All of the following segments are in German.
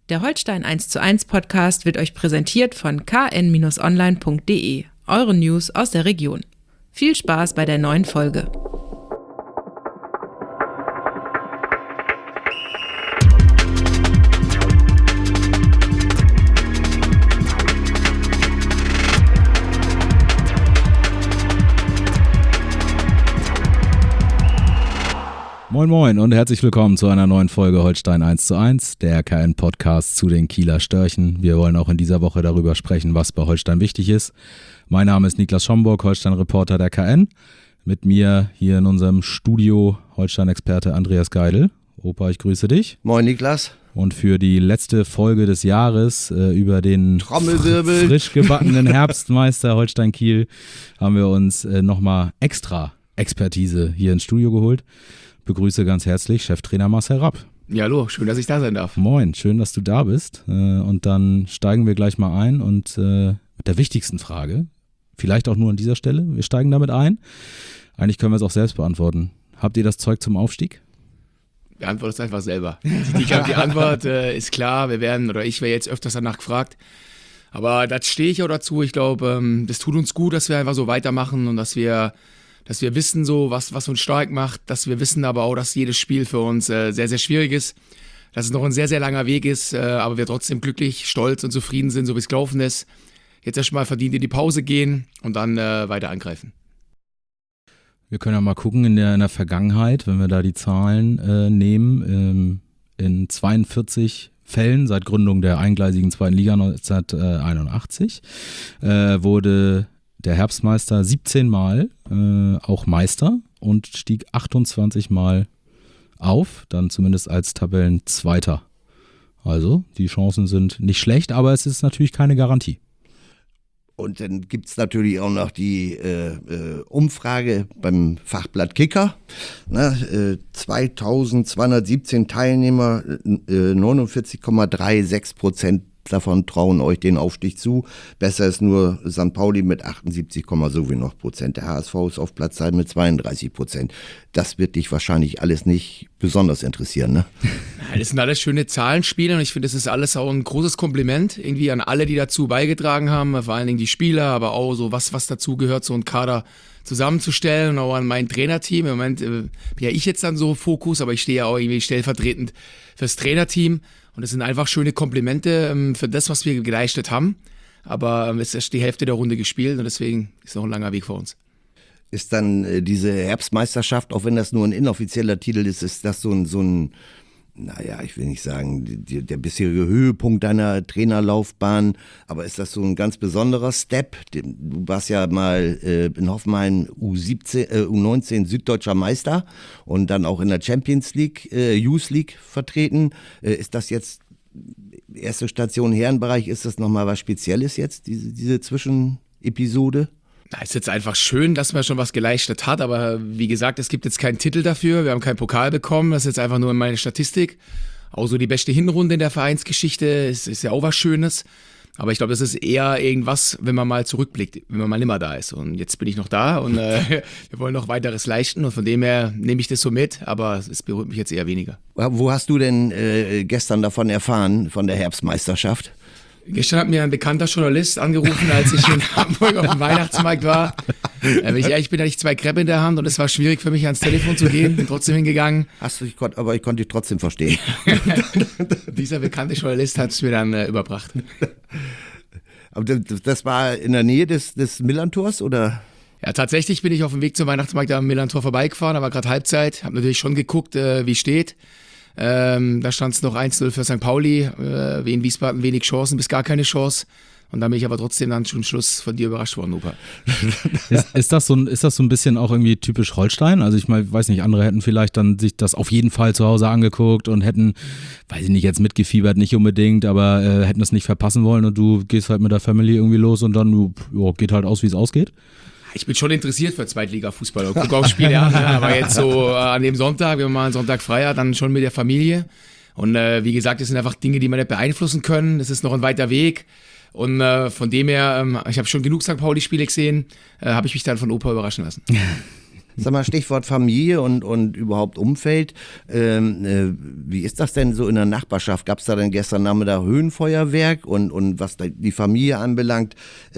Der Holstein 1:1 Podcast wird euch präsentiert von kn-online.de, eure News aus der Region. Viel Spaß bei der neuen Folge. Moin Moin und herzlich willkommen zu einer neuen Folge Holstein 1:1, der KN-Podcast zu den Kieler Störchen. Wir wollen auch in dieser Woche darüber sprechen, was bei Holstein wichtig ist. Mein Name ist Niklas Schomburg, Holstein-Reporter der KN. Mit mir hier in unserem Studio Holstein-Experte Andreas Geidel. Opa, ich grüße dich. Moin Niklas. Und für die letzte Folge des Jahres über den Trommelwirbel, frisch gebackenen Herbstmeister Holstein Kiel haben wir uns nochmal extra Expertise hier ins Studio geholt. Begrüße ganz herzlich Cheftrainer Marcel Rapp. Ja, hallo, schön, dass ich da sein darf. Moin, schön, dass du da bist. Und dann steigen wir gleich mal ein und mit der wichtigsten Frage, vielleicht auch nur an dieser Stelle, wir steigen damit ein. Eigentlich können wir es auch selbst beantworten. Habt ihr das Zeug zum Aufstieg? Beantwortet es einfach selber. Die Antwort ist klar, ich wäre jetzt öfters danach gefragt. Aber da stehe ich auch dazu. Ich glaube, das tut uns gut, dass wir einfach so weitermachen und dass wir wissen, so was uns stark macht, dass wir wissen aber auch, dass jedes Spiel für uns sehr, sehr schwierig ist, dass es noch ein sehr, sehr langer Weg ist, aber wir trotzdem glücklich, stolz und zufrieden sind, so wie es gelaufen ist. Jetzt erstmal verdient in die Pause gehen und dann weiter angreifen. Wir können ja mal gucken in der Vergangenheit, wenn wir da die Zahlen nehmen, in 42 Fällen seit Gründung der eingleisigen zweiten Liga 1981 wurde der Herbstmeister 17 Mal auch Meister und stieg 28 Mal auf, dann zumindest als Tabellenzweiter. Also die Chancen sind nicht schlecht, aber es ist natürlich keine Garantie. Und dann gibt es natürlich auch noch die Umfrage beim Fachblatt Kicker. 2217 Teilnehmer, 49,36% davon trauen euch den Aufstieg zu. Besser ist nur St. Pauli mit 78, so wie noch Prozent. Der HSV ist auf Platz 2 mit 32%. Das wird dich wahrscheinlich alles nicht besonders interessieren, ne? Das sind alles schöne Zahlenspiele und ich finde, das ist alles auch ein großes Kompliment irgendwie an alle, die dazu beigetragen haben, vor allen Dingen die Spieler, aber auch so was dazu gehört, so einen Kader zusammenzustellen und auch an mein Trainerteam. Im Moment bin ja ich jetzt dann so Fokus, aber ich stehe ja auch irgendwie stellvertretend fürs Trainerteam. Und das sind einfach schöne Komplimente für das, was wir geleistet haben. Aber es ist die Hälfte der Runde gespielt und deswegen ist noch ein langer Weg vor uns. Ist dann diese Herbstmeisterschaft, auch wenn das nur ein inoffizieller Titel ist das so ein naja, ich will nicht sagen, der bisherige Höhepunkt deiner Trainerlaufbahn, aber ist das so ein ganz besonderer Step? Du warst ja mal in Hoffenheim U19 süddeutscher Meister und dann auch in der Champions League, Youth League vertreten. Ist das jetzt erste Station Herrenbereich, ist das nochmal was Spezielles jetzt, diese Zwischenepisode? Es ist jetzt einfach schön, dass man schon was geleistet hat, aber wie gesagt, es gibt jetzt keinen Titel dafür, wir haben keinen Pokal bekommen, das ist jetzt einfach nur meine Statistik. Auch so die beste Hinrunde in der Vereinsgeschichte ist ja auch was Schönes, aber ich glaube, das ist eher irgendwas, wenn man mal zurückblickt, wenn man mal nimmer da ist und jetzt bin ich noch da und wir wollen noch weiteres leisten und von dem her nehme ich das so mit, aber es berührt mich jetzt eher weniger. Wo hast du denn gestern davon erfahren, von der Herbstmeisterschaft? Gestern hat mir ein bekannter Journalist angerufen, als ich in Hamburg auf dem Weihnachtsmarkt war. Wenn ich ehrlich bin, hatte ich 2 Crepe in der Hand und es war schwierig für mich ans Telefon zu gehen. Bin trotzdem hingegangen. Aber ich konnte dich trotzdem verstehen. Dieser bekannte Journalist hat es mir dann überbracht. Aber das war in der Nähe des Millern-Tors, oder? Ja, tatsächlich bin ich auf dem Weg zum Weihnachtsmarkt am Millern-Tor vorbeigefahren, da war gerade Halbzeit. Habe natürlich schon geguckt, wie steht. Da stand es noch 1-0 für St. Pauli, wie in Wiesbaden wenig Chancen, bis gar keine Chance. Und da bin ich aber trotzdem dann zum Schluss von dir überrascht worden, Opa. Ist das so ein bisschen auch irgendwie typisch Holstein? Also ich weiß nicht, andere hätten vielleicht dann sich das auf jeden Fall zu Hause angeguckt und hätten, weiß ich nicht, jetzt mitgefiebert, nicht unbedingt, aber hätten das nicht verpassen wollen und du gehst halt mit der Family irgendwie los und dann geht halt aus, wie es ausgeht? Ich bin schon interessiert für Zweitliga-Fußball und gucke auch Spiele an, aber jetzt so an dem Sonntag, wenn man mal einen Sonntag frei hat, dann schon mit der Familie. Und wie gesagt, das sind einfach Dinge, die man nicht beeinflussen können. Das ist noch ein weiter Weg. Und von dem her, ich habe schon genug St. Pauli-Spiele gesehen, habe ich mich dann von Opa überraschen lassen. Sag mal, Stichwort Familie und überhaupt Umfeld. Wie ist das denn so in der Nachbarschaft? Gab es da denn gestern Nachmittag Höhenfeuerwerk und was die Familie anbelangt,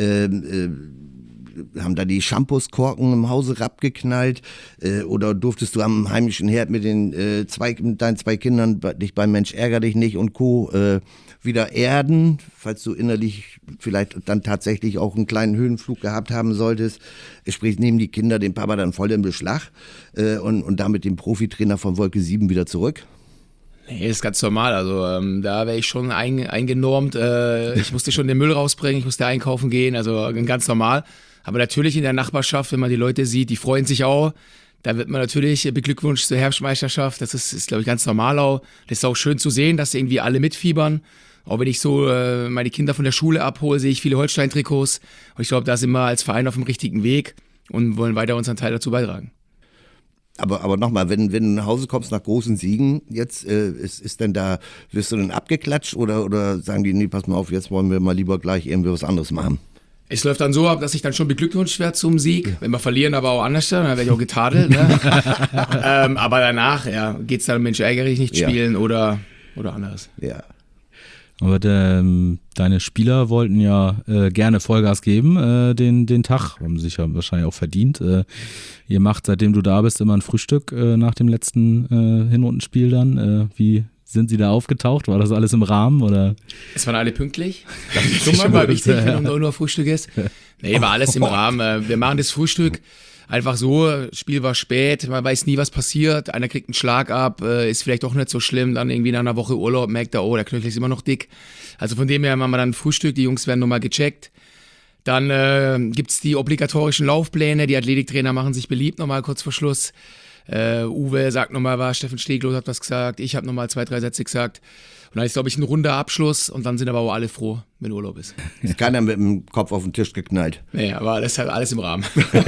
haben da die Shampooskorken im Hause abgeknallt oder durftest du am heimischen Herd mit deinen zwei Kindern dich bei Mensch ärger dich nicht und Co. Wieder erden, falls du innerlich vielleicht dann tatsächlich auch einen kleinen Höhenflug gehabt haben solltest. Sprich, nehmen die Kinder den Papa dann voll in Beschlag und damit den Profitrainer von Wolke 7 wieder zurück? Nee, ist ganz normal. Also da wäre ich schon eingenormt. Ich musste schon den Müll rausbringen, ich musste einkaufen gehen, also ganz normal. Aber natürlich in der Nachbarschaft, wenn man die Leute sieht, die freuen sich auch. Da wird man natürlich beglückwünscht zur Herbstmeisterschaft. Das ist glaube ich, ganz normal auch. Das ist auch schön zu sehen, dass irgendwie alle mitfiebern. Auch wenn ich so meine Kinder von der Schule abhole, sehe ich viele Holstein-Trikots. Und ich glaube, da sind wir als Verein auf dem richtigen Weg und wollen weiter unseren Teil dazu beitragen. Aber nochmal, wenn du nach Hause kommst nach großen Siegen, jetzt ist denn da, wirst du denn abgeklatscht oder sagen die, nee, pass mal auf, jetzt wollen wir mal lieber gleich irgendwie was anderes machen? Es läuft dann so ab, dass ich dann schon beglückwünscht werde zum Sieg. Ja. Wenn wir verlieren, aber auch anders, dann werde ich auch getadelt. Ne? Aber danach geht es dann, Mensch, ärgere dich nicht spielen oder anderes. Ja. Aber deine Spieler wollten ja gerne Vollgas geben, den Tag, haben sich ja wahrscheinlich auch verdient. Ihr macht, seitdem du da bist, immer ein Frühstück nach dem letzten Hinrundenspiel dann. Wie sind sie da aufgetaucht? War das alles im Rahmen? Oder? Es waren alle pünktlich. Das ist schon mal wichtig, wenn nur Frühstück ist. Nee, war alles im Rahmen. Wir machen das Frühstück einfach so, Spiel war spät, man weiß nie, was passiert, einer kriegt einen Schlag ab, ist vielleicht doch nicht so schlimm, dann irgendwie nach einer Woche Urlaub merkt er, oh, der Knöchel ist immer noch dick. Also von dem her machen wir dann Frühstück, die Jungs werden nochmal gecheckt. Dann gibt's die obligatorischen Laufpläne, die Athletiktrainer machen sich beliebt, nochmal kurz vor Schluss. Uwe sagt nochmal was, Steffen Stegloth hat was gesagt, ich habe nochmal 2, 3 Sätze gesagt. Und dann ist, glaube ich, ein runder Abschluss und dann sind aber auch alle froh, wenn Urlaub ist. Ist keiner mit dem Kopf auf den Tisch geknallt. Nee, aber das ist halt alles im Rahmen.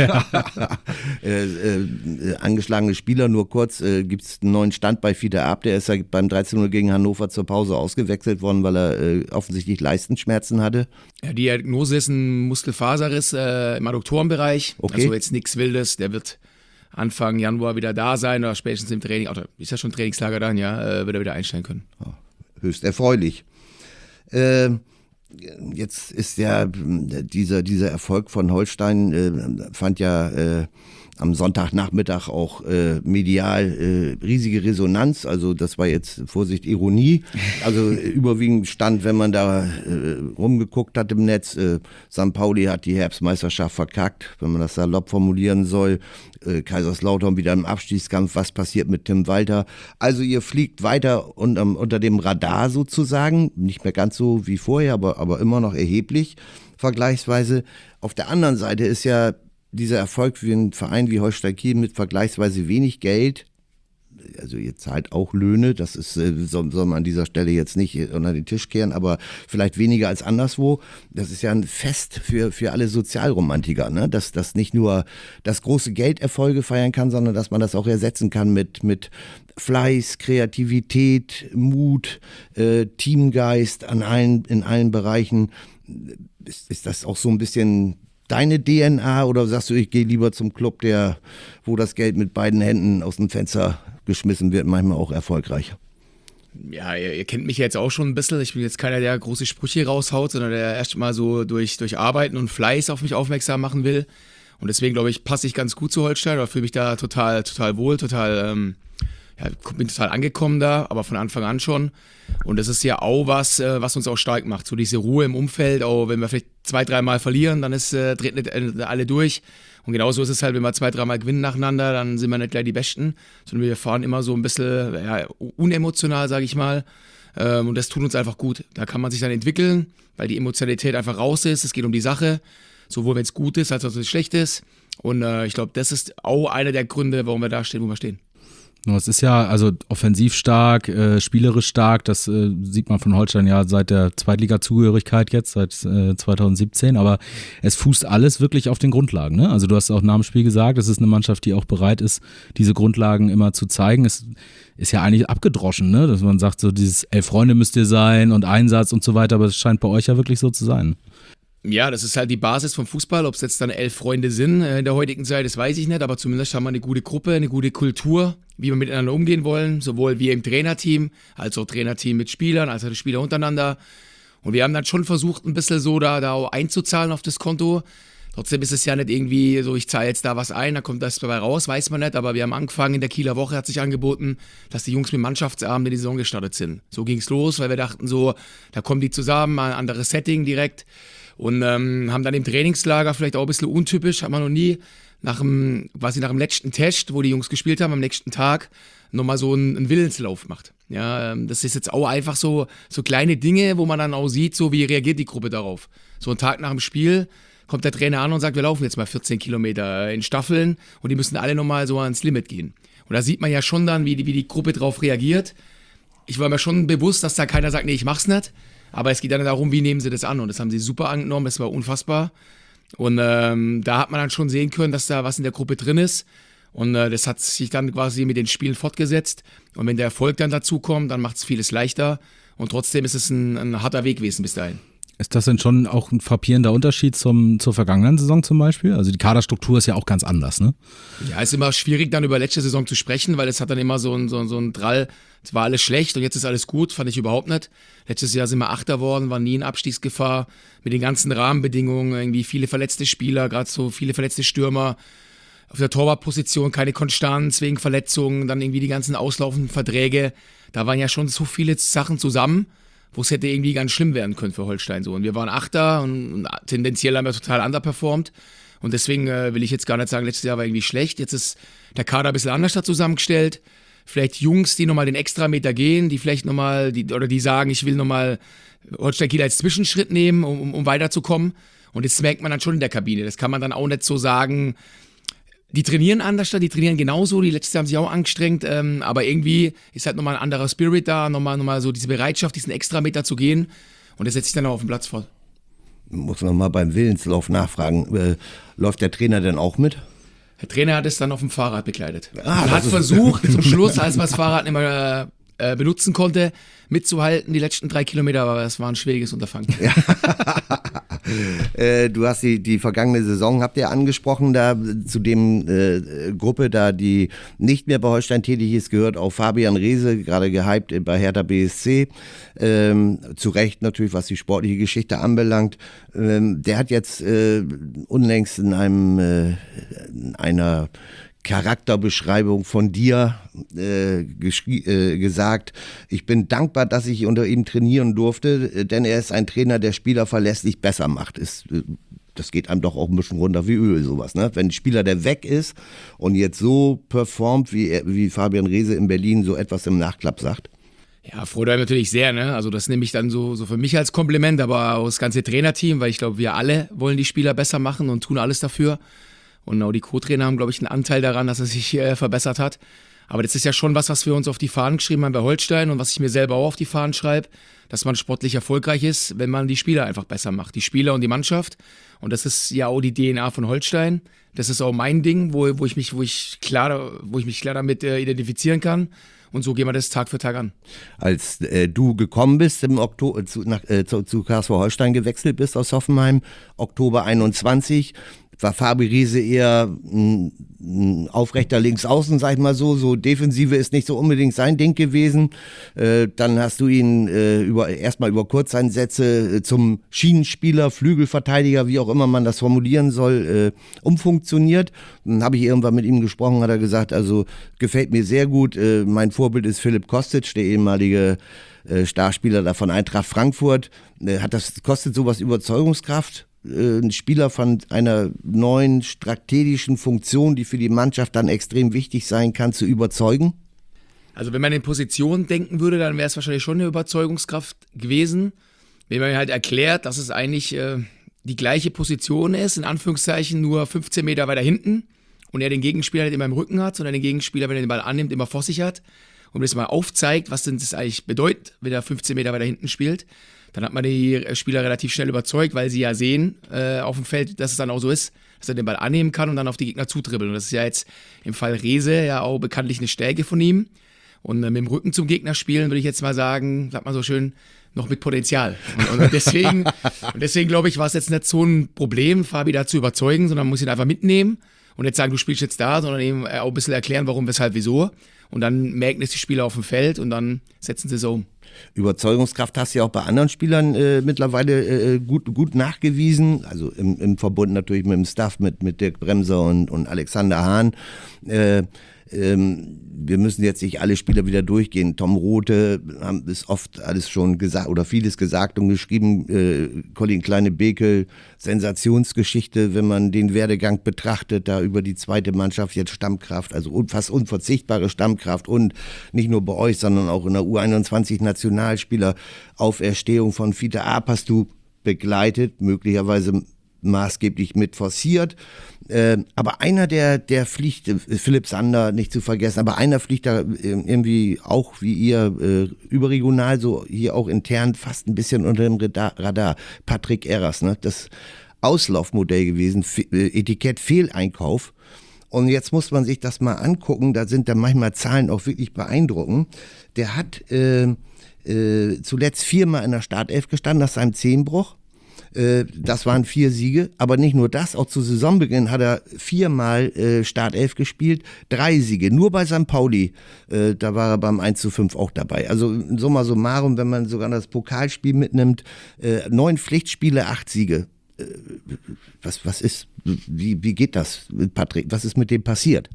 Angeschlagene Spieler, nur kurz, gibt es einen neuen Stand bei Fiete Ab, der ist ja beim 13-0 gegen Hannover zur Pause ausgewechselt worden, weil er offensichtlich Leistenschmerzen hatte. Ja, die Diagnose ist ein Muskelfaserriss im Adduktorenbereich, also jetzt nichts Wildes, der wird Anfang Januar wieder da sein oder spätestens im Training, oder ist ja schon Trainingslager dann, wird er wieder einstellen können. Oh, höchst erfreulich. Jetzt ist ja dieser Erfolg von Holstein fand ja am Sonntagnachmittag auch medial riesige Resonanz, also das war jetzt, Vorsicht, Ironie, also überwiegend stand, wenn man da rumgeguckt hat im Netz, St. Pauli hat die Herbstmeisterschaft verkackt, wenn man das salopp formulieren soll, Kaiserslautern wieder im Abstiegskampf, was passiert mit Tim Walter, also ihr fliegt weiter unter dem Radar sozusagen, nicht mehr ganz so wie vorher, aber immer noch erheblich vergleichsweise. Auf der anderen Seite ist ja dieser Erfolg für einen Verein wie Holstein Kiel mit vergleichsweise wenig Geld, also ihr zahlt auch Löhne, das ist, soll man an dieser Stelle jetzt nicht unter den Tisch kehren, aber vielleicht weniger als anderswo. Das ist ja ein Fest für alle Sozialromantiker, ne? Dass das nicht nur das große Geld Erfolge feiern kann, sondern dass man das auch ersetzen kann mit Fleiß, Kreativität, Mut, Teamgeist in allen Bereichen. Ist das auch so ein bisschen deine DNA oder sagst du, ich gehe lieber zum Club, wo das Geld mit beiden Händen aus dem Fenster geschmissen wird, manchmal auch erfolgreich? Ja, ihr kennt mich jetzt auch schon ein bisschen. Ich bin jetzt keiner, der große Sprüche raushaut, sondern der erst mal so durch Arbeiten und Fleiß auf mich aufmerksam machen will. Und deswegen, glaube ich, passe ich ganz gut zu Holstein oder fühle mich da total wohl, bin total angekommen da, aber von Anfang an schon. Und das ist ja auch was uns auch stark macht. So diese Ruhe im Umfeld, auch wenn wir vielleicht 2, 3 Mal verlieren, dann dreht nicht alle durch. Und genauso ist es halt, wenn wir 2, 3 Mal gewinnen nacheinander, dann sind wir nicht gleich die Besten, sondern wir fahren immer so ein bisschen unemotional, sage ich mal. Und das tut uns einfach gut. Da kann man sich dann entwickeln, weil die Emotionalität einfach raus ist. Es geht um die Sache, sowohl wenn es gut ist, als auch wenn es schlecht ist. Und ich glaube, das ist auch einer der Gründe, warum wir da stehen, wo wir stehen. Es ist ja also offensiv stark, spielerisch stark, das sieht man von Holstein ja seit der Zweitliga-Zugehörigkeit jetzt, seit 2017, aber es fußt alles wirklich auf den Grundlagen, ne? Also du hast auch nach dem Spiel gesagt, es ist eine Mannschaft, die auch bereit ist, diese Grundlagen immer zu zeigen. Es ist ja eigentlich abgedroschen, ne? Dass man sagt, so dieses 11 Freunde müsst ihr sein und Einsatz und so weiter, aber es scheint bei euch ja wirklich so zu sein. Ja, das ist halt die Basis vom Fußball. Ob es jetzt dann 11 Freunde sind in der heutigen Zeit, das weiß ich nicht. Aber zumindest haben wir eine gute Gruppe, eine gute Kultur, wie wir miteinander umgehen wollen. Sowohl wir im Trainerteam, als auch Trainerteam mit Spielern, als auch die Spieler untereinander. Und wir haben dann schon versucht, ein bisschen so da auch einzuzahlen auf das Konto. Trotzdem ist es ja nicht irgendwie so, ich zahle jetzt da was ein, da kommt das dabei raus, weiß man nicht. Aber wir haben angefangen, in der Kieler Woche hat sich angeboten, dass die Jungs mit Mannschaftsabend in die Saison gestartet sind. So ging es los, weil wir dachten so, da kommen die zusammen, mal ein anderes Setting direkt. Und haben dann im Trainingslager, vielleicht auch ein bisschen untypisch, hat man noch nie, nach dem letzten Test, wo die Jungs gespielt haben, am nächsten Tag, nochmal so einen Willenslauf gemacht. Ja, das ist jetzt auch einfach so kleine Dinge, wo man dann auch sieht, so wie reagiert die Gruppe darauf. So einen Tag nach dem Spiel kommt der Trainer an und sagt, wir laufen jetzt mal 14 Kilometer in Staffeln und die müssen alle nochmal so ans Limit gehen. Und da sieht man ja schon dann, wie die Gruppe drauf reagiert. Ich war mir schon bewusst, dass da keiner sagt, nee, ich mach's nicht. Aber es geht dann darum, wie nehmen sie das an. Und das haben sie super angenommen, das war unfassbar. Und da hat man dann schon sehen können, dass da was in der Gruppe drin ist. Und das hat sich dann quasi mit den Spielen fortgesetzt. Und wenn der Erfolg dann dazu kommt, dann macht es vieles leichter. Und trotzdem ist es ein harter Weg gewesen bis dahin. Ist das denn schon auch ein frappierender Unterschied zur vergangenen Saison zum Beispiel? Also die Kaderstruktur ist ja auch ganz anders, ne? Ja, ist immer schwierig dann über letzte Saison zu sprechen, weil es hat dann immer so ein Drall, es war alles schlecht und jetzt ist alles gut, fand ich überhaupt nicht. Letztes Jahr sind wir Achter worden, war nie in Abstiegsgefahr, mit den ganzen Rahmenbedingungen, irgendwie viele verletzte Spieler, gerade so viele verletzte Stürmer, auf der Torwartposition keine Konstanz wegen Verletzungen, dann irgendwie die ganzen auslaufenden Verträge, da waren ja schon so viele Sachen zusammen, wo es hätte irgendwie ganz schlimm werden können für Holstein so. Und wir waren Achter und tendenziell haben wir total underperformt. Und deswegen will ich jetzt gar nicht sagen, letztes Jahr war irgendwie schlecht. Jetzt ist der Kader ein bisschen anders da zusammengestellt. Vielleicht Jungs, die nochmal den Extrameter gehen, die vielleicht nochmal, die sagen, ich will nochmal Holstein Kiel als Zwischenschritt nehmen, um weiterzukommen. Und das merkt man dann schon in der Kabine. Das kann man dann auch nicht so sagen. Die trainieren anders, die trainieren genauso, die letztes Jahr haben sich auch angestrengt, aber irgendwie ist halt nochmal ein anderer Spirit da, nochmal so diese Bereitschaft, diesen Extrameter zu gehen und das setzt sich dann auch auf den Platz fort. Muss man mal beim Willenslauf nachfragen, läuft der Trainer denn auch mit? Der Trainer hat es dann auf dem Fahrrad begleitet. Man hat versucht, zum Schluss, als man das Fahrrad nicht mehr benutzen konnte, mitzuhalten, die letzten 3 Kilometer, aber es war ein schwieriges Unterfangen. Ja. Du hast die vergangene Saison, habt ihr angesprochen, da zu dem Gruppe, da die nicht mehr bei Holstein tätig ist, gehört auch Fabian Reese, gerade gehypt bei Hertha BSC, zu Recht natürlich, was die sportliche Geschichte anbelangt. Der hat jetzt unlängst in einer Charakterbeschreibung von dir gesagt, ich bin dankbar, dass ich unter ihm trainieren durfte, denn er ist ein Trainer, der Spieler verlässlich besser macht. Das geht einem doch auch ein bisschen runter wie Öl, sowas, ne? Wenn ein Spieler, der weg ist und jetzt so performt, wie Fabian Reese in Berlin so etwas im Nachklapp sagt. Ja, freut mich natürlich sehr, ne? Also das nehme ich dann so für mich als Kompliment, aber auch das ganze Trainerteam, weil ich glaube, wir alle wollen die Spieler besser machen und tun alles dafür. Und auch die Co-Trainer haben, glaube ich, einen Anteil daran, dass er sich verbessert hat. Aber das ist ja schon was wir uns auf die Fahnen geschrieben haben bei Holstein und was ich mir selber auch auf die Fahnen schreibe, dass man sportlich erfolgreich ist, wenn man die Spieler einfach besser macht. Die Spieler und die Mannschaft. Und das ist ja auch die DNA von Holstein. Das ist auch mein Ding, wo ich mich klar damit identifizieren kann. Und so gehen wir das Tag für Tag an. Als du gekommen bist im Oktober zu KSV Holstein gewechselt bist aus Hoffenheim, Oktober 21, war Fabi Riese eher ein aufrechter Linksaußen, sag ich mal so Defensive ist nicht so unbedingt sein Ding gewesen. Dann hast du ihn erstmal über Kurzeinsätze zum Schienenspieler, Flügelverteidiger, wie auch immer man das formulieren soll, umfunktioniert. Dann habe ich irgendwann mit ihm gesprochen, hat er gesagt, also gefällt mir sehr gut. Mein Vorbild ist Philipp Kostic, der ehemalige Starspieler da von Eintracht Frankfurt. Kostet sowas Überzeugungskraft? Ein Spieler von einer neuen strategischen Funktion, die für die Mannschaft dann extrem wichtig sein kann, zu überzeugen? Also wenn man in Positionen denken würde, dann wäre es wahrscheinlich schon eine Überzeugungskraft gewesen. Wenn man halt erklärt, dass es eigentlich die gleiche Position ist, in Anführungszeichen nur 15 Meter weiter hinten und er den Gegenspieler nicht immer im Rücken hat, sondern den Gegenspieler, wenn er den Ball annimmt, immer vor sich hat und das mal aufzeigt, was denn das eigentlich bedeutet, wenn er 15 Meter weiter hinten spielt. Dann hat man die Spieler relativ schnell überzeugt, weil sie ja sehen auf dem Feld, dass es dann auch so ist, dass er den Ball annehmen kann und dann auf die Gegner zutribbeln. Und das ist ja jetzt im Fall Reese ja auch bekanntlich eine Stärke von ihm. Und mit dem Rücken zum Gegner spielen, würde ich jetzt mal sagen, sagt man so schön, noch mit Potenzial. Und deswegen glaube ich, war es jetzt nicht so ein Problem, Fabi da zu überzeugen, sondern man muss ihn einfach mitnehmen und nicht sagen, du spielst jetzt da, sondern eben auch ein bisschen erklären, warum, weshalb, wieso. Und dann merken es die Spieler auf dem Feld und dann setzen sie so um. Überzeugungskraft hast du ja auch bei anderen Spielern mittlerweile gut nachgewiesen, also im Verbund natürlich mit dem Staff, mit Dirk Bremser und Alexander Hahn. Wir müssen jetzt nicht alle Spieler wieder durchgehen. Tom Rothe ist oft alles schon gesagt oder vieles gesagt und geschrieben. Colin Kleine-Bekel, Sensationsgeschichte, wenn man den Werdegang betrachtet, da über die zweite Mannschaft jetzt Stammkraft, also fast unverzichtbare Stammkraft und nicht nur bei euch, sondern auch in der U21-Nationalspieler. Auferstehung von Fiete Arp hast du begleitet, möglicherweise maßgeblich mit forciert. Aber einer, der fliegt, Philipp Sander nicht zu vergessen, aber einer fliegt da irgendwie auch wie ihr überregional, so hier auch intern fast ein bisschen unter dem Radar. Patrick Erras, ne? Das Auslaufmodell gewesen, Etikett Fehleinkauf. Und jetzt muss man sich das mal angucken, da sind dann manchmal Zahlen auch wirklich beeindruckend. Der hat zuletzt 4-mal in der Startelf gestanden nach seinem Zehenbruch. Das waren 4 Siege, aber nicht nur das, auch zu Saisonbeginn hat er 4-mal Startelf gespielt, 3 Siege, nur bei St. Pauli, da war er beim 1:5 auch dabei. Also summa summarum, wenn man sogar das Pokalspiel mitnimmt, 9 Pflichtspiele, 8 Siege. Wie geht das mit Patrick? Was ist mit dem passiert?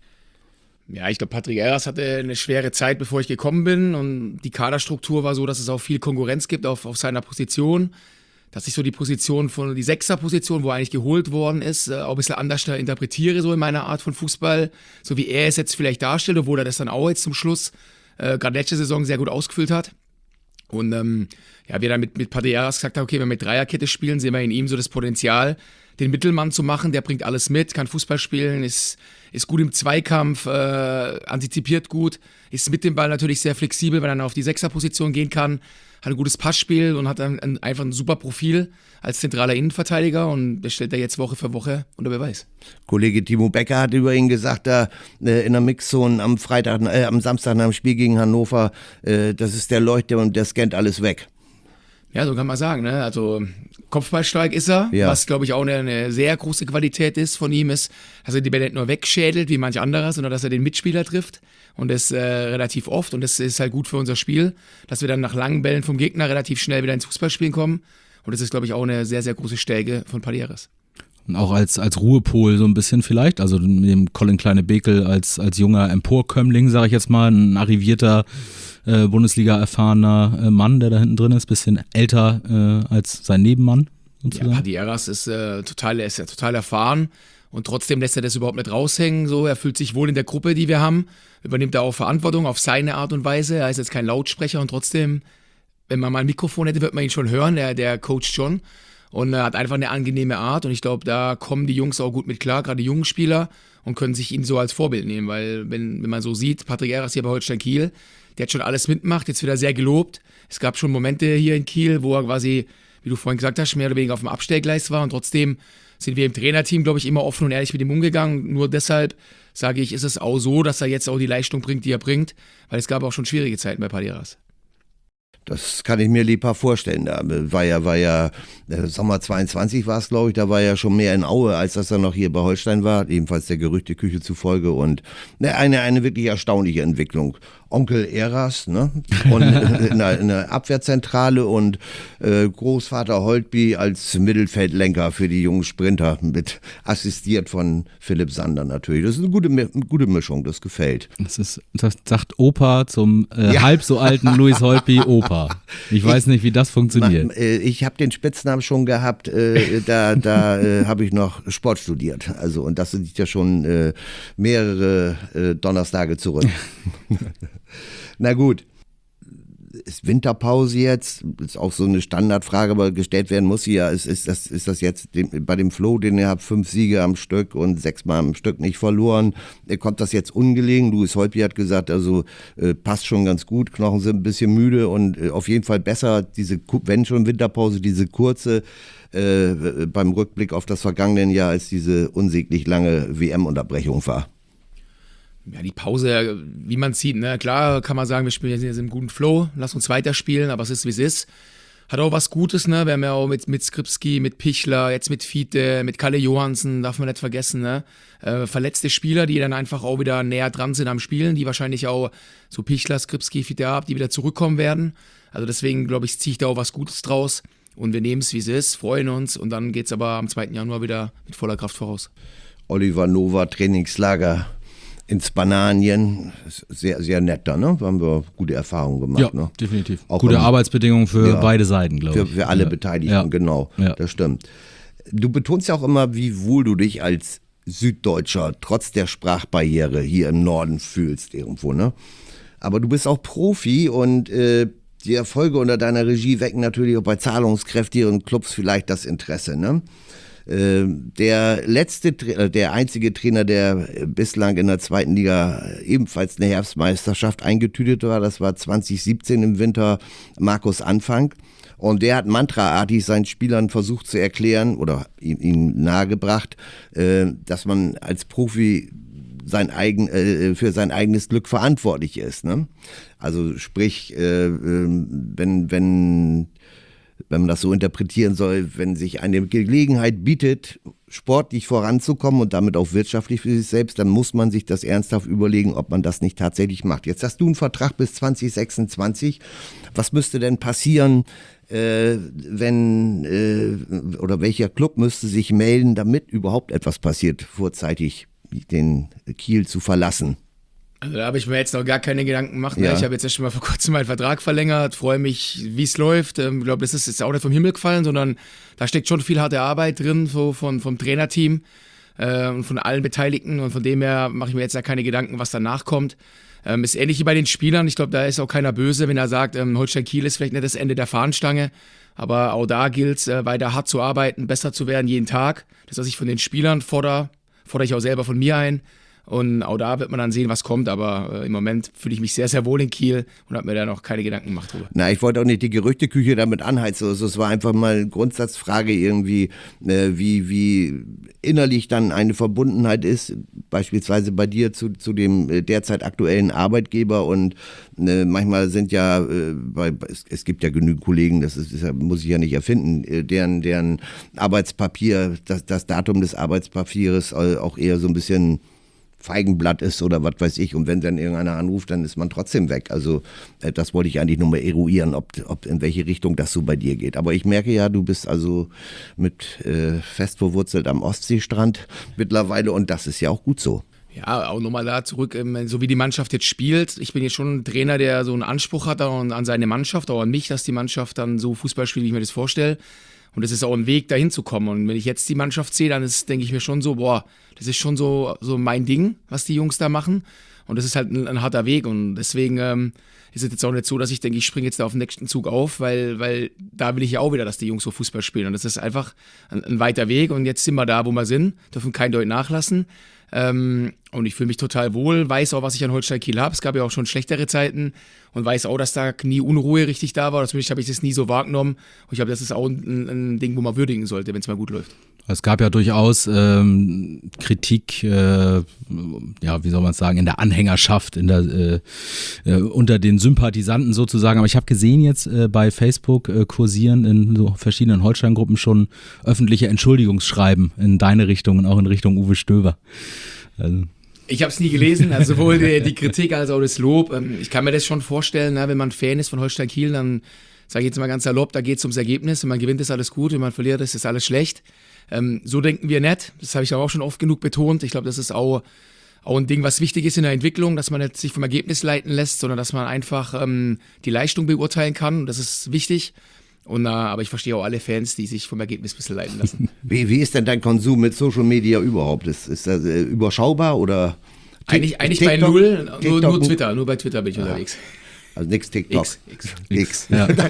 Ja, ich glaube, Patrick Erras hatte eine schwere Zeit, bevor ich gekommen bin und die Kaderstruktur war so, dass es auch viel Konkurrenz gibt auf seiner Position. Dass ich so die Position die Sechser-Position, wo er eigentlich geholt worden ist, auch ein bisschen anders interpretiere, so in meiner Art von Fußball, so wie er es jetzt vielleicht darstellt, obwohl er das dann auch jetzt zum Schluss, gerade letzte Saison, sehr gut ausgefüllt hat. Und wir dann mit Patrick Erras gesagt haben, okay, wenn wir mit Dreierkette spielen, sehen wir in ihm so das Potenzial, den Mittelmann zu machen, der bringt alles mit, kann Fußball spielen, ist gut im Zweikampf, antizipiert gut, ist mit dem Ball natürlich sehr flexibel, weil er dann auf die Sechser-Position gehen kann, hat ein gutes Passspiel und hat einfach ein super Profil als zentraler Innenverteidiger und das stellt er jetzt Woche für Woche unter Beweis. Kollege Timo Becker hat über ihn gesagt, da in der Mixzone am Samstag nach dem Spiel gegen Hannover, das ist der Leuchter und der scannt alles weg. Ja, so kann man sagen, ne? Also kopfballstark ist er, ja. Was glaube ich auch eine sehr große Qualität ist von ihm, ist, dass er die Bälle nicht nur wegschädelt wie manch anderer, sondern dass er den Mitspieler trifft und das relativ oft und das ist halt gut für unser Spiel, dass wir dann nach langen Bällen vom Gegner relativ schnell wieder ins Fußballspielen kommen und das ist glaube ich auch eine sehr, sehr große Stärke von Patrick Erras. Und auch als Ruhepol so ein bisschen vielleicht, also mit dem Colin Kleine-Bekel als junger Emporkömmling, sage ich jetzt mal, ein arrivierter Bundesliga-erfahrener Mann, der da hinten drin ist, bisschen älter als sein Nebenmann sozusagen. Ja, Patrick Erras ist total erfahren und trotzdem lässt er das überhaupt nicht raushängen. So, er fühlt sich wohl in der Gruppe, die wir haben, übernimmt er auch Verantwortung auf seine Art und Weise. Er ist jetzt kein Lautsprecher und trotzdem, wenn man mal ein Mikrofon hätte, wird man ihn schon hören, der coacht schon. Und er hat einfach eine angenehme Art und ich glaube, da kommen die Jungs auch gut mit klar, gerade die jungen Spieler und können sich ihn so als Vorbild nehmen, weil wenn man so sieht, Patrick Erras hier bei Holstein Kiel, der hat schon alles mitgemacht, jetzt wird er sehr gelobt. Es gab schon Momente hier in Kiel, wo er quasi, wie du vorhin gesagt hast, mehr oder weniger auf dem Abstellgleis war und trotzdem sind wir im Trainerteam, glaube ich, immer offen und ehrlich mit ihm umgegangen. Nur deshalb sage ich, ist es auch so, dass er jetzt auch die Leistung bringt, die er bringt, weil es gab auch schon schwierige Zeiten bei Patrick Erras. Das kann ich mir lieber vorstellen. Da war ja Sommer 22 war es, glaube ich, da war er schon mehr in Aue, als dass er noch hier bei Holstein war, ebenfalls der Gerüchteküche zufolge und eine wirklich erstaunliche Entwicklung. Onkel Erras, ne? Und in der Abwehrzentrale und Großvater Holtby als Mittelfeldlenker für die jungen Sprinter, mit assistiert von Philipp Sander natürlich. Das ist eine gute Mischung, das gefällt. Das sagt Opa zum halb so alten Luis Holtby Opa. Ich weiß nicht, wie das funktioniert. Ich habe den Spitznamen schon gehabt, da habe ich noch Sport studiert. Also und das sind ja schon mehrere Donnerstage zurück. Na gut, ist Winterpause jetzt, ist auch so eine Standardfrage, aber gestellt werden muss sie ja, ist das jetzt bei dem Flo, den ihr habt, 5 Siege am Stück und 6-mal am Stück nicht verloren, kommt das jetzt ungelegen? Luis Holtby hat gesagt, also passt schon ganz gut, Knochen sind ein bisschen müde und auf jeden Fall besser, wenn schon Winterpause, diese kurze beim Rückblick auf das vergangene Jahr, als diese unsäglich lange WM-Unterbrechung war. Ja, die Pause, wie man sieht, ne? Klar kann man sagen, wir spielen jetzt im guten Flow, lass uns weiterspielen, aber es ist, wie es ist. Hat auch was Gutes, ne? Wir haben ja auch mit Skripski, mit Pichler, jetzt mit Fiete, mit Kalle Johansen, darf man nicht vergessen, ne? Verletzte Spieler, die dann einfach auch wieder näher dran sind am Spielen, die wahrscheinlich auch so Pichler, Skripski, Fiete ab, die wieder zurückkommen werden. Also deswegen, glaube ich, ziehe ich da auch was Gutes draus. Und wir nehmen es, wie es ist, freuen uns und dann geht es aber am 2. Januar wieder mit voller Kraft voraus. Oliver Nova, Trainingslager in Spanien, sehr, sehr nett da, ne? Da haben wir gute Erfahrungen gemacht. Ja, ne? definitiv. Auch gute Arbeitsbedingungen für beide Seiten, glaube ich. Für alle Beteiligten, genau. Ja. Das stimmt. Du betonst ja auch immer, wie wohl du dich als Süddeutscher trotz der Sprachbarriere hier im Norden fühlst irgendwo, ne? Aber du bist auch Profi und die Erfolge unter deiner Regie wecken natürlich auch bei zahlungskräftigeren Clubs vielleicht das Interesse, ne? Der einzige Trainer, der bislang in der 2. Liga ebenfalls eine Herbstmeisterschaft eingetütet war, das war 2017 im Winter Markus Anfang. Und der hat mantraartig seinen Spielern versucht zu erklären oder ihnen nahegebracht, dass man als Profi für sein eigenes Glück verantwortlich ist. Ne? Also sprich, wenn man das so interpretieren soll, wenn sich eine Gelegenheit bietet, sportlich voranzukommen und damit auch wirtschaftlich für sich selbst, dann muss man sich das ernsthaft überlegen, ob man das nicht tatsächlich macht. Jetzt hast du einen Vertrag bis 2026. Was müsste denn passieren, oder welcher Club müsste sich melden, damit überhaupt etwas passiert, vorzeitig den Kiel zu verlassen? Also da habe ich mir jetzt noch gar keine Gedanken gemacht. Ja. Ich habe jetzt erst mal vor kurzem meinen Vertrag verlängert, freue mich, wie es läuft. Ich glaube, das ist jetzt auch nicht vom Himmel gefallen, sondern da steckt schon viel harte Arbeit drin, so vom Trainerteam und von allen Beteiligten. Und von dem her mache ich mir jetzt ja keine Gedanken, was danach kommt. Ist ähnlich wie bei den Spielern. Ich glaube, da ist auch keiner böse, wenn er sagt, Holstein Kiel ist vielleicht nicht das Ende der Fahnenstange. Aber auch da gilt es, weiter hart zu arbeiten, besser zu werden jeden Tag. Das, was ich von den Spielern fordere ich auch selber von mir ein. Und auch da wird man dann sehen, was kommt, aber im Moment fühle ich mich sehr, sehr wohl in Kiel und habe mir da noch keine Gedanken gemacht drüber. Na, ich wollte auch nicht die Gerüchteküche damit anheizen, also es war einfach mal eine Grundsatzfrage irgendwie, wie innerlich dann eine Verbundenheit ist, beispielsweise bei dir zu dem derzeit aktuellen Arbeitgeber und manchmal sind ja, es gibt ja genügend Kollegen, das muss ich ja nicht erfinden, deren Arbeitspapier, das Datum des Arbeitspapiers auch eher so ein bisschen Feigenblatt ist oder was weiß ich. Und wenn dann irgendeiner anruft, dann ist man trotzdem weg. Also das wollte ich eigentlich nur mal eruieren, ob in welche Richtung das so bei dir geht. Aber ich merke ja, du bist also fest verwurzelt am Ostseestrand mittlerweile und das ist ja auch gut so. Ja, auch nochmal da zurück, so wie die Mannschaft jetzt spielt. Ich bin jetzt schon ein Trainer, der so einen Anspruch hat an seine Mannschaft, auch an mich, dass die Mannschaft dann so Fußball spielt, wie ich mir das vorstelle. Und es ist auch ein Weg, dahin zu kommen. Und wenn ich jetzt die Mannschaft sehe, dann denke ich mir schon so, das ist schon so mein Ding, was die Jungs da machen. Und das ist halt ein harter Weg. Und deswegen ist es jetzt auch nicht so, dass ich denke, ich springe jetzt da auf den nächsten Zug auf, weil da will ich ja auch wieder, dass die Jungs so Fußball spielen. Und das ist einfach ein weiter Weg. Und jetzt sind wir da, wo wir sind, dürfen kein Deut nachlassen. Und ich fühle mich total wohl, weiß auch, was ich an Holstein Kiel habe. Es gab ja auch schon schlechtere Zeiten und weiß auch, dass da nie Unruhe richtig da war. Zumindest habe ich das nie so wahrgenommen. Und ich glaube, das ist auch ein Ding, wo man würdigen sollte, wenn es mal gut läuft. Es gab ja durchaus Kritik, wie soll man sagen, in der Anhängerschaft, unter den Sympathisanten sozusagen. Aber ich habe gesehen jetzt bei Facebook kursieren in so verschiedenen Holstein-Gruppen schon öffentliche Entschuldigungsschreiben in deine Richtung und auch in Richtung Uwe Stöber. Also. Ich habe es nie gelesen, also sowohl die Kritik als auch das Lob. Ich kann mir das schon vorstellen, wenn man Fan ist von Holstein Kiel, dann sage ich jetzt mal ganz salopp, da geht es ums Ergebnis. Wenn man gewinnt, ist alles gut, wenn man verliert, ist alles schlecht. So denken wir nicht, das habe ich auch schon oft genug betont. Ich glaube, das ist auch ein Ding, was wichtig ist in der Entwicklung, dass man nicht sich vom Ergebnis leiten lässt, sondern dass man einfach die Leistung beurteilen kann. Das ist wichtig. Aber ich verstehe auch alle Fans, die sich vom Ergebnis ein bisschen leiten lassen. Wie ist denn dein Konsum mit Social Media überhaupt? Ist das überschaubar oder? Eigentlich TikTok, bei null, nur Twitter, nur bei Twitter bin ich unterwegs. Also nix TikTok. X. Ja, genau.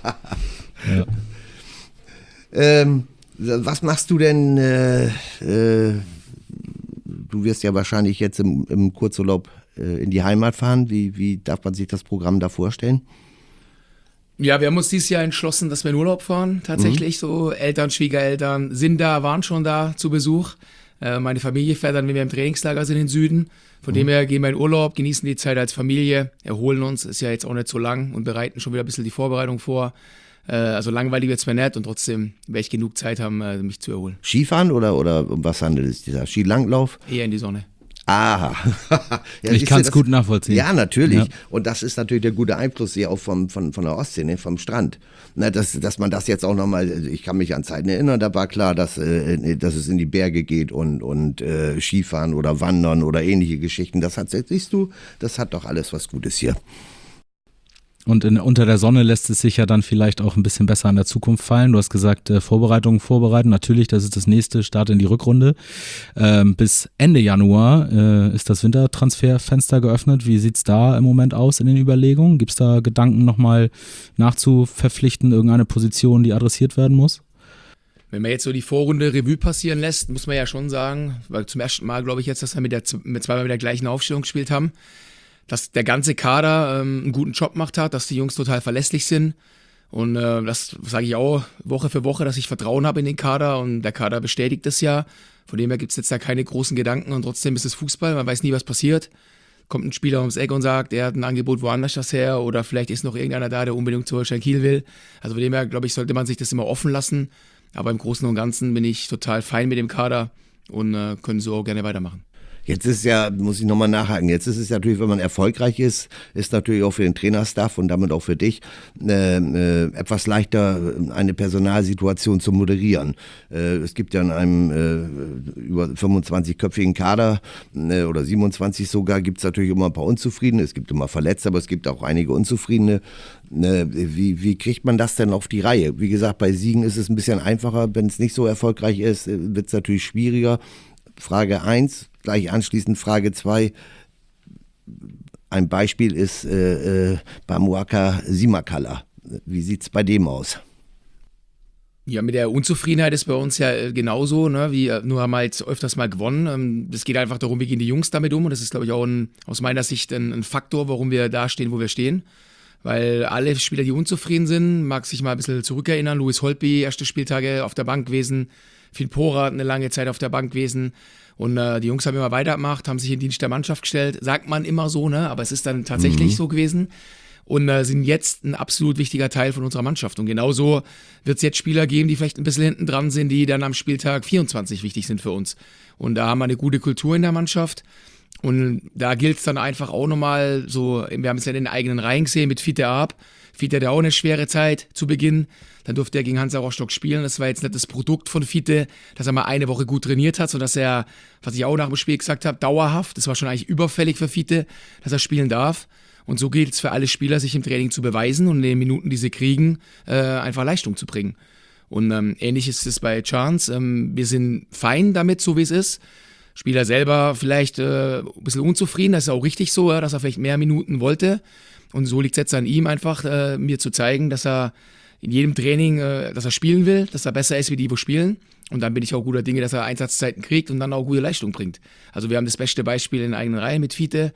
Ja. Was machst du denn? Du wirst ja wahrscheinlich jetzt im Kurzurlaub in die Heimat fahren. Wie darf man sich das Programm da vorstellen? Ja, wir haben uns dieses Jahr entschlossen, dass wir in Urlaub fahren. Tatsächlich so Eltern, Schwiegereltern sind da, waren schon da zu Besuch. Meine Familie fährt dann, wenn wir im Trainingslager sind, in den Süden. Von dem her gehen wir in Urlaub, genießen die Zeit als Familie, erholen uns, ist ja jetzt auch nicht so lang und bereiten schon wieder ein bisschen die Vorbereitung vor. Also langweilig wird es mir nicht und trotzdem werde ich genug Zeit haben, mich zu erholen. Skifahren oder um was handelt es dieser Skilanglauf? Eher in die Sonne. Aha. Ja, ich kann es gut nachvollziehen. Ja, natürlich. Ja. Und das ist natürlich der gute Einfluss hier auch von der Ostsee, ne, vom Strand. Na, dass man das jetzt auch nochmal, ich kann mich an Zeiten erinnern, da war klar, dass es in die Berge geht und Skifahren oder Wandern oder ähnliche Geschichten. Siehst du, das hat doch alles was Gutes hier. Und unter der Sonne lässt es sich ja dann vielleicht auch ein bisschen besser an der Zukunft fallen. Du hast gesagt, vorbereiten. Natürlich, das ist das nächste, Start in die Rückrunde. Bis Ende Januar ist das Wintertransferfenster geöffnet. Wie sieht es da im Moment aus in den Überlegungen? Gibt es da Gedanken, nochmal nachzuverpflichten, irgendeine Position, die adressiert werden muss? Wenn man jetzt so die Vorrunde Revue passieren lässt, muss man ja schon sagen, weil zum ersten Mal glaube ich jetzt, dass wir zweimal mit der gleichen Aufstellung gespielt haben, dass der ganze Kader einen guten Job gemacht hat, dass die Jungs total verlässlich sind. Und das sage ich auch Woche für Woche, dass ich Vertrauen habe in den Kader und der Kader bestätigt das ja. Von dem her gibt es jetzt da keine großen Gedanken und trotzdem ist es Fußball, man weiß nie, was passiert. Kommt ein Spieler ums Eck und sagt, er hat ein Angebot woanders das her oder vielleicht ist noch irgendeiner da, der unbedingt zu Holstein Kiel will. Also von dem her, glaube ich, sollte man sich das immer offen lassen. Aber im Großen und Ganzen bin ich total fein mit dem Kader und können so auch gerne weitermachen. Jetzt ist ja, muss ich nochmal nachhaken, jetzt ist es natürlich, wenn man erfolgreich ist natürlich auch für den Trainerstaff und damit auch für dich etwas leichter, eine Personalsituation zu moderieren. Es gibt ja in einem über 25-köpfigen Kader oder 27 sogar, gibt es natürlich immer ein paar Unzufriedene, es gibt immer Verletzte, aber es gibt auch einige Unzufriedene. Wie kriegt man das denn auf die Reihe? Wie gesagt, bei Siegen ist es ein bisschen einfacher, wenn es nicht so erfolgreich ist, wird es natürlich schwieriger. Frage 1, gleich anschließend Frage 2. Ein Beispiel ist Bamuaka Simakala. Wie sieht es bei dem aus? Ja, mit der Unzufriedenheit ist bei uns ja genauso, ne? Nur haben wir jetzt öfters mal gewonnen. Es geht einfach darum, wie gehen die Jungs damit um und das ist, glaube ich, auch aus meiner Sicht ein Faktor, warum wir da stehen, wo wir stehen. Weil alle Spieler, die unzufrieden sind, mag sich mal ein bisschen zurückerinnern. Louis Holtby, erste Spieltage auf der Bank gewesen. Finn Porat eine lange Zeit auf der Bank gewesen. Und die Jungs haben immer weitergemacht, haben sich in den Dienst der Mannschaft gestellt. Sagt man immer so, ne? Aber es ist dann tatsächlich so gewesen. Und sind jetzt ein absolut wichtiger Teil von unserer Mannschaft. Und genauso wird es jetzt Spieler geben, die vielleicht ein bisschen hinten dran sind, die dann am Spieltag 24 wichtig sind für uns. Und da haben wir eine gute Kultur in der Mannschaft. Und da gilt es dann einfach auch nochmal so, wir haben es ja in den eigenen Reihen gesehen mit Fiete Arp. Fiete hatte auch eine schwere Zeit zu Beginn. Dann durfte er gegen Hansa Rostock spielen. Das war jetzt nicht das Produkt von Fiete, dass er mal eine Woche gut trainiert hat, sondern dass er, was ich auch nach dem Spiel gesagt habe, dauerhaft, das war schon eigentlich überfällig für Fiete, dass er spielen darf. Und so gilt es für alle Spieler, sich im Training zu beweisen und in den Minuten, die sie kriegen, einfach Leistung zu bringen. Und ähnlich ist es bei Chance. Wir sind fein damit, so wie es ist. Spieler selber vielleicht ein bisschen unzufrieden, das ist auch richtig so, dass er vielleicht mehr Minuten wollte. Und so liegt es jetzt an ihm einfach, mir zu zeigen, dass er in jedem Training, dass er spielen will, dass er besser ist wie die, wo spielen. Und dann bin ich auch guter Dinge, dass er Einsatzzeiten kriegt und dann auch gute Leistung bringt. Also wir haben das beste Beispiel in den eigenen Reihen mit Fiete.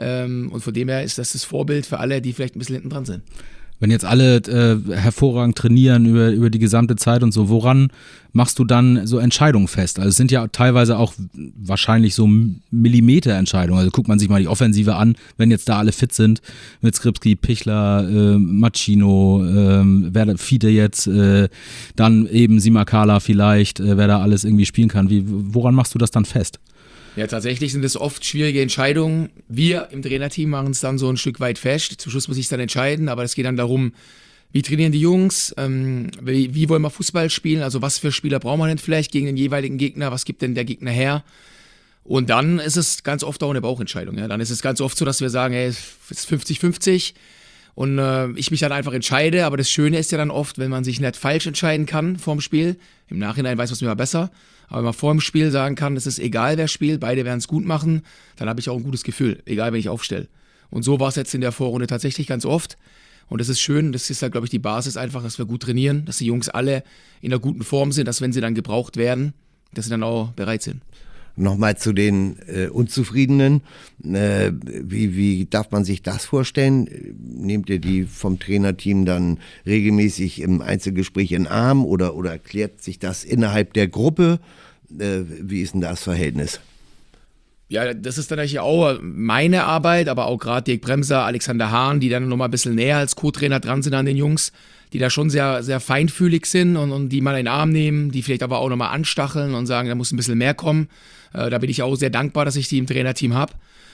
Und von dem her ist das Vorbild für alle, die vielleicht ein bisschen hinten dran sind. Wenn jetzt alle hervorragend trainieren über die gesamte Zeit und so, woran machst du dann so Entscheidungen fest? Also es sind ja teilweise auch wahrscheinlich so Millimeterentscheidungen. Also guckt man sich mal die Offensive an, wenn jetzt da alle fit sind, mit Skripski, Pichler, Machino, wer Fiete jetzt, dann eben Simakala vielleicht, wer da alles irgendwie spielen kann. Woran machst du das dann fest? Ja, tatsächlich sind es oft schwierige Entscheidungen. Wir im Trainerteam machen es dann so ein Stück weit fest. Zum Schluss muss ich es dann entscheiden, aber es geht dann darum, wie trainieren die Jungs, wie wollen wir Fußball spielen, also was für Spieler brauchen wir denn vielleicht gegen den jeweiligen Gegner, was gibt denn der Gegner her? Und dann ist es ganz oft auch eine Bauchentscheidung. Ja? Dann ist es ganz oft so, dass wir sagen, hey, es ist 50-50 und ich mich dann einfach entscheide, aber das Schöne ist ja dann oft, wenn man sich nicht falsch entscheiden kann vorm Spiel, im Nachhinein weiß man es immer besser, aber wenn man vor dem Spiel sagen kann, es ist egal, wer spielt, beide werden es gut machen, dann habe ich auch ein gutes Gefühl, egal, wenn ich aufstelle. Und so war es jetzt in der Vorrunde tatsächlich ganz oft. Und das ist schön, das ist ja, glaube ich, die Basis einfach, dass wir gut trainieren, dass die Jungs alle in einer guten Form sind, dass wenn sie dann gebraucht werden, dass sie dann auch bereit sind. Nochmal zu den Unzufriedenen. Wie darf man sich das vorstellen? Nehmt ihr die vom Trainerteam dann regelmäßig im Einzelgespräch in den Arm oder erklärt sich das innerhalb der Gruppe? Wie ist denn das Verhältnis? Ja, das ist dann natürlich auch meine Arbeit, aber auch gerade Dirk Bremser, Alexander Hahn, die dann nochmal ein bisschen näher als Co-Trainer dran sind an den Jungs, die da schon sehr, sehr feinfühlig sind und die mal in den Arm nehmen, die vielleicht aber auch nochmal anstacheln und sagen, da muss ein bisschen mehr kommen. Da bin ich auch sehr dankbar, dass ich die im Trainerteam habe.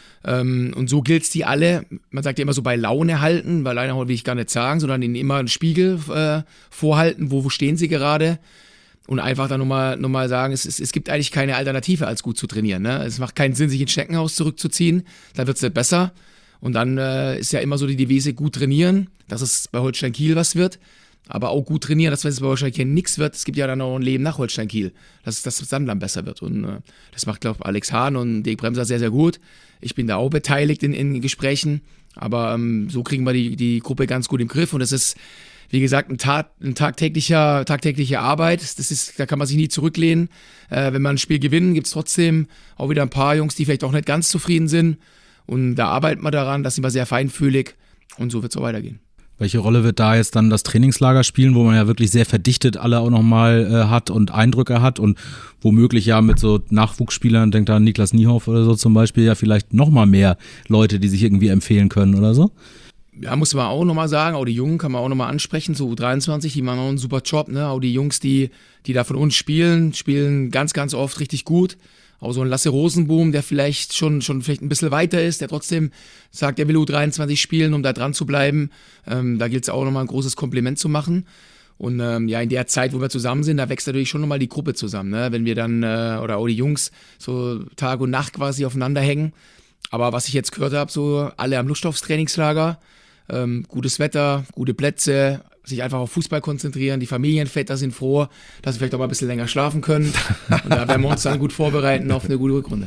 Und so gilt es die alle, man sagt ja immer so bei Laune halten, weil Laune will ich gar nicht sagen, sondern ihnen immer einen Spiegel vorhalten, wo stehen sie gerade. Und einfach dann nochmal sagen, es gibt eigentlich keine Alternative, als gut zu trainieren. Ne? Es macht keinen Sinn, sich ins Schneckenhaus zurückzuziehen, dann wird es nicht besser. Und dann ist ja immer so die Devise, gut trainieren, dass es bei Holstein Kiel was wird, aber auch gut trainieren, dass wenn es bei Holstein Kiel nichts wird, es gibt ja dann auch ein Leben nach Holstein Kiel, dass das dann besser wird. Und das macht, glaube ich, Alex Hahn und Dirk Bremser sehr, sehr gut. Ich bin da auch beteiligt in Gesprächen, aber so kriegen wir die Gruppe ganz gut im Griff und es ist, wie gesagt, eine tagtägliche Arbeit. Da kann man sich nie zurücklehnen. Wenn man ein Spiel gewinnt, gibt es trotzdem auch wieder ein paar Jungs, die vielleicht auch nicht ganz zufrieden sind. Und da arbeiten wir daran, da sind wir sehr feinfühlig und so wird es auch weitergehen. Welche Rolle wird da jetzt dann das Trainingslager spielen, wo man ja wirklich sehr verdichtet alle auch nochmal hat und Eindrücke hat und womöglich ja mit so Nachwuchsspielern, denkt da an Niklas Niehoff oder so zum Beispiel, ja vielleicht nochmal mehr Leute, die sich irgendwie empfehlen können oder so? Ja, muss man auch nochmal sagen, auch die Jungen kann man auch nochmal ansprechen, so U23, die machen auch einen super Job, ne? Auch die Jungs, die da von uns spielen ganz, ganz oft richtig gut. Auch so ein Lasse Rosenboom, der vielleicht schon vielleicht ein bisschen weiter ist, der trotzdem sagt, er will U23 spielen, um da dran zu bleiben. Da gilt es auch nochmal ein großes Kompliment zu machen. Und ja, in der Zeit, wo wir zusammen sind, da wächst natürlich schon nochmal die Gruppe zusammen, ne? Wenn wir dann, oder auch die Jungs, so Tag und Nacht quasi aufeinander hängen. Aber was ich jetzt gehört habe, so alle am Lust aufs Trainingslager, gutes Wetter, gute Plätze, sich einfach auf Fußball konzentrieren. Die Familienväter sind froh, dass sie vielleicht auch mal ein bisschen länger schlafen können. Und da werden wir uns dann gut vorbereiten auf eine gute Rückrunde.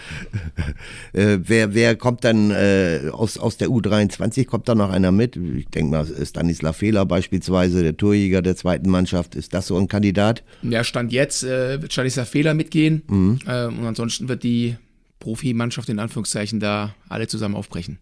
Wer kommt dann aus der U23? Kommt da noch einer mit? Ich denke mal, Stanislav Fehler beispielsweise, der Torjäger der zweiten Mannschaft. Ist das so ein Kandidat? Ja, Stand jetzt wird Stanislav Fehler mitgehen. Und ansonsten wird die Profimannschaft in Anführungszeichen da alle zusammen aufbrechen.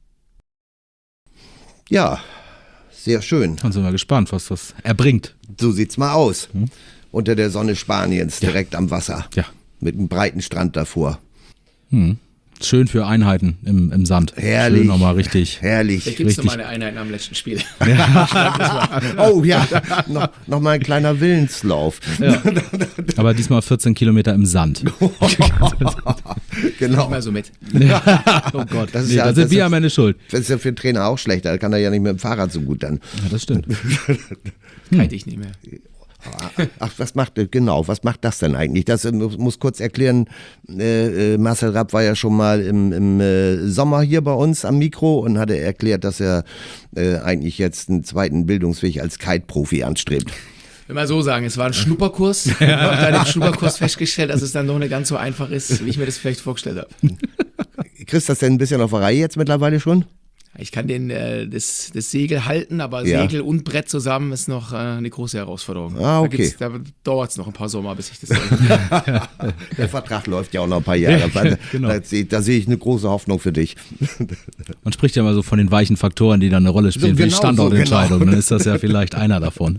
Ja, sehr schön. Dann sind wir gespannt, was das erbringt. So sieht's mal aus. Unter der Sonne Spaniens, direkt am Wasser. Ja. Mit einem breiten Strand davor. Schön für Einheiten im Sand. Herrlich. Schön nochmal richtig. Herrlich. Da gibt es nochmal eine Einheit am letzten Spiel. Oh ja, noch mal ein kleiner Willenslauf. Ja. Aber diesmal 14 Kilometer im Sand. Genau. Mal so mit. Oh Gott, Das ist nee, ja- da sind das wir ist- am Ende schuld. Das ist ja für den Trainer auch schlecht. Da kann er ja nicht mit dem Fahrrad so gut dann. Ja, das stimmt. Kite ich nicht mehr. Ach, was macht das denn eigentlich? Das muss kurz erklären. Marcel Rapp war ja schon mal im Sommer hier bei uns am Mikro und hatte erklärt, dass er eigentlich jetzt einen zweiten Bildungsweg als Kite-Profi anstrebt. Will mal so sagen, es war ein Schnupperkurs. Ich habe dann im Schnupperkurs festgestellt, dass es dann doch nicht ganz so einfach ist, wie ich mir das vielleicht vorgestellt habe. Kriegst du das denn ein bisschen auf der Reihe jetzt mittlerweile schon? Ich kann das Segel halten, aber Ja. Segel und Brett zusammen ist noch eine große Herausforderung. Ah, okay. Da dauert es noch ein paar Sommer, bis ich das Der Vertrag läuft ja auch noch ein paar Jahre. Genau. Da sehe ich eine große Hoffnung für dich. Man spricht ja immer so von den weichen Faktoren, die dann eine Rolle spielen So, für die genau, Standortentscheidung. so, genau. Dann ist das ja vielleicht einer davon.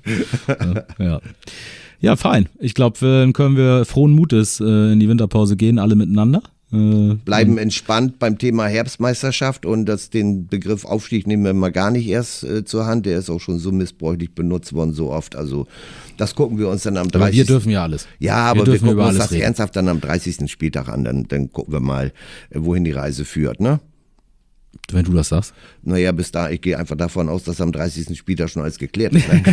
Ja, fein. Ich glaube, dann können wir frohen Mutes in die Winterpause gehen, alle miteinander. Bleiben entspannt beim Thema Herbstmeisterschaft und den Begriff Aufstieg nehmen wir mal gar nicht erst zur Hand. Der ist auch schon so missbräuchlich benutzt worden, so oft. Also das gucken wir uns dann am 30. Aber wir dürfen ja alles. Ja, aber wir dürfen gucken über uns alles das reden. ernsthaft dann am 30. Spieltag an. Dann gucken wir mal, wohin die Reise führt, ne? Wenn du das sagst. Naja, bis da, ich gehe einfach davon aus, dass am 30. Spieltag schon alles geklärt ist. Ne?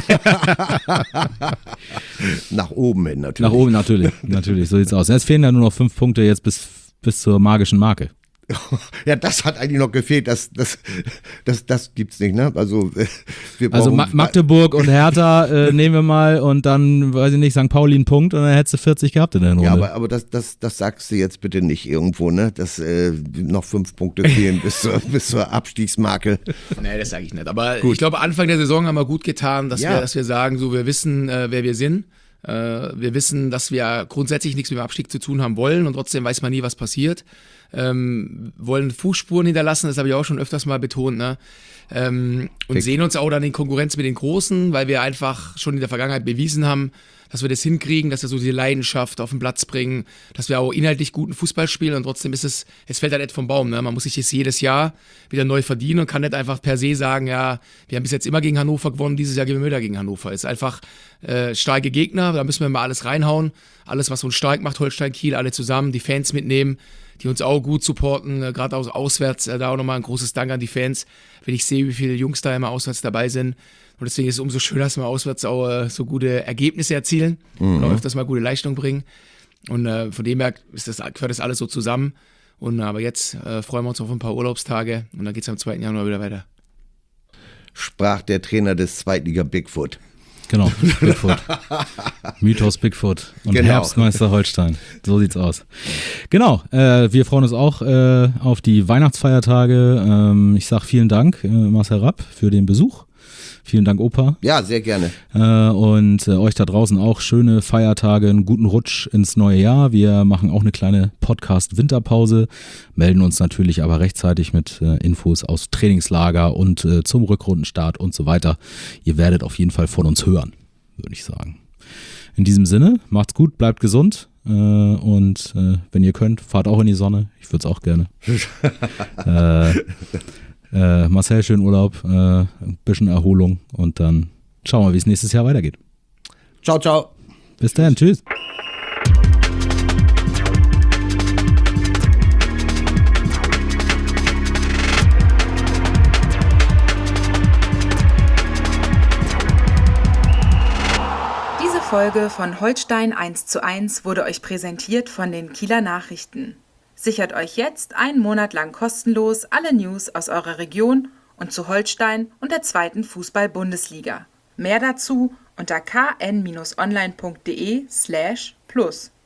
Nach oben hin natürlich. Nach oben natürlich, so sieht's aus. Jetzt fehlen ja nur noch 5 Punkte jetzt bis zur magischen Marke. Ja, das hat eigentlich noch gefehlt, das gibt's nicht, ne? Also, wir Also brauchen Magdeburg und Hertha nehmen wir mal und dann, weiß ich nicht, St. Pauli einen Punkt und dann hättest du 40 gehabt in der Runde. Ja, aber das sagst du jetzt bitte nicht irgendwo, ne? Dass noch 5 Punkte fehlen bis zur Abstiegsmarke. Nee, das sage ich nicht. Aber ich glaube, Anfang der Saison haben wir gut getan, dass wir sagen, so wir wissen, wer wir sind. Wir wissen, dass wir grundsätzlich nichts mit dem Abstieg zu tun haben wollen und trotzdem weiß man nie, was passiert. wollen Fußspuren hinterlassen, das habe ich auch schon öfters mal betont, ne? Und sehen uns auch dann in Konkurrenz mit den Großen, weil wir einfach schon in der Vergangenheit bewiesen haben, dass wir das hinkriegen, dass wir so diese Leidenschaft auf den Platz bringen, dass wir auch inhaltlich guten Fußball spielen und trotzdem ist es fällt halt nicht vom Baum, ne? Man muss sich das jedes Jahr wieder neu verdienen und kann nicht einfach per se sagen, ja, wir haben bis jetzt immer gegen Hannover gewonnen, dieses Jahr gewinnen wir wieder gegen Hannover. Es ist einfach starke Gegner, da müssen wir mal alles reinhauen, alles was uns stark macht, Holstein Kiel, alle zusammen, die Fans mitnehmen, die uns auch gut supporten, gerade auswärts, da auch nochmal ein großes Dank an die Fans, wenn ich sehe, wie viele Jungs da immer auswärts dabei sind. Und deswegen ist es umso schöner, dass wir auswärts auch so gute Ergebnisse erzielen und auch öfters mal gute Leistung bringen. Und von dem her gehört das alles so zusammen. Und aber jetzt freuen wir uns auf ein paar Urlaubstage und dann geht es am 2. Januar wieder weiter. Sprach der Trainer des Zweitliga Bigfoot. Genau, Bigfoot. Mythos Bigfoot und Genau. Herbstmeister Holstein. So sieht's aus. Genau, wir freuen uns auch auf die Weihnachtsfeiertage. Ich sag vielen Dank, Marcel Rapp, für den Besuch. Vielen Dank, Opa. Ja, sehr gerne. Und euch da draußen auch schöne Feiertage, einen guten Rutsch ins neue Jahr. Wir machen auch eine kleine Podcast-Winterpause, melden uns natürlich aber rechtzeitig mit Infos aus Trainingslager und zum Rückrundenstart und so weiter. Ihr werdet auf jeden Fall von uns hören, würde ich sagen. In diesem Sinne, macht's gut, bleibt gesund und wenn ihr könnt, fahrt auch in die Sonne. Ich würde es auch gerne. Marcel, schönen Urlaub, ein bisschen Erholung und dann schauen wir, wie es nächstes Jahr weitergeht. Ciao, ciao. Bis dann, tschüss. Diese Folge von Holstein 1:1 wurde euch präsentiert von den Kieler Nachrichten. Sichert euch jetzt einen Monat lang kostenlos alle News aus eurer Region und zu Holstein und der 2. Fußball-Bundesliga. Mehr dazu unter kn-online.de/plus.